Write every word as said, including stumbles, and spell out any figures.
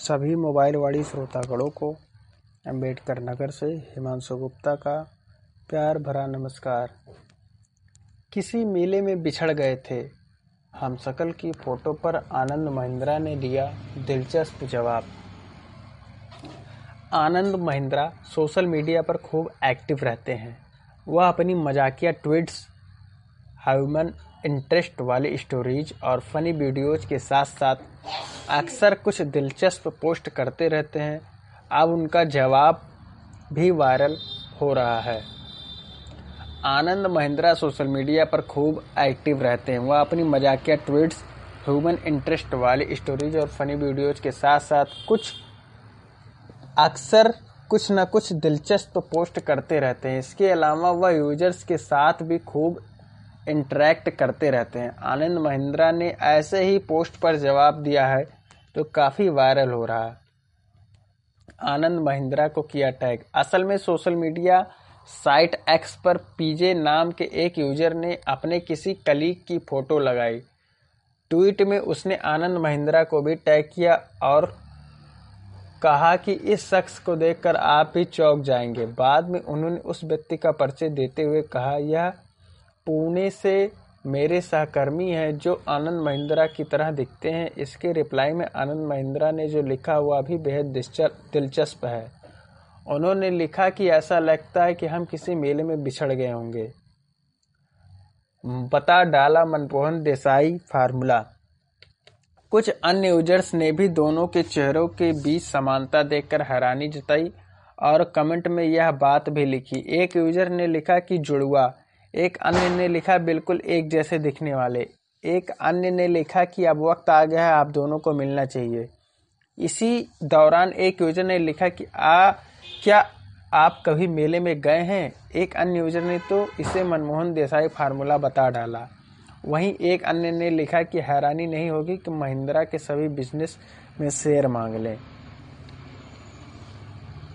सभी मोबाइल वाणी श्रोतागणों को अम्बेडकर नगर से हिमांशु गुप्ता का प्यार भरा नमस्कार। किसी मेले में बिछड़ गए थे हम शकल की फोटो पर आनंद महिंद्रा ने दिया दिलचस्प जवाब। आनंद महिंद्रा सोशल मीडिया पर खूब एक्टिव रहते हैं। वह अपनी मजाकिया ट्वीट्स, ह्यूमन इंटरेस्ट वाली स्टोरीज और फनी वीडियोज के साथ साथ अक्सर कुछ दिलचस्प पोस्ट करते रहते हैं। अब उनका जवाब भी वायरल हो रहा है। आनंद महिंद्रा सोशल मीडिया पर खूब एक्टिव रहते हैं। वह अपनी मजाकिया ट्वीट्स, ह्यूमन इंटरेस्ट वाली स्टोरीज और फनी वीडियोज के साथ साथ कुछ अक्सर कुछ न कुछ दिलचस्प पोस्ट करते रहते हैं। इसके अलावा वह यूजर्स के साथ भी खूब इंटरैक्ट करते रहते हैं। आनंद महिंद्रा ने ऐसे ही पोस्ट पर जवाब दिया है तो काफ़ी वायरल हो रहा है। आनंद महिंद्रा को किया टैग। असल में सोशल मीडिया साइट एक्स पर पीजे नाम के एक यूजर ने अपने किसी कलीग की फोटो लगाई। ट्वीट में उसने आनंद महिंद्रा को भी टैग किया और कहा कि इस शख्स को देखकर आप भी चौंक जाएंगे। बाद में उन्होंने उस व्यक्ति का परिचय देते हुए कहा, यह पुणे से मेरे सहकर्मी हैं जो आनंद महिंद्रा की तरह दिखते हैं। इसके रिप्लाई में आनंद महिंद्रा ने जो लिखा वह भी बेहद दिलचस्प है। उन्होंने लिखा कि ऐसा लगता है कि हम किसी मेले में बिछड़ गए होंगे। बता डाला मनमोहन देसाई फार्मूला। कुछ अन्य यूजर्स ने भी दोनों के चेहरों के बीच समानता देखकर हैरानी जताई और कमेंट में यह बात भी लिखी। एक यूजर ने लिखा कि जुड़वा। एक अन्य ने लिखा बिल्कुल एक जैसे दिखने वाले। एक अन्य ने लिखा कि अब वक्त आ गया है, आप दोनों को मिलना चाहिए। इसी दौरान एक यूजर ने लिखा कि आ क्या आप कभी मेले में गए हैं। एक अन्य यूजर ने तो इसे मनमोहन देसाई फार्मूला बता डाला। वहीं एक अन्य ने लिखा कि हैरानी नहीं होगी कि महिंद्रा के सभी बिजनेस में शेयर मांग लें।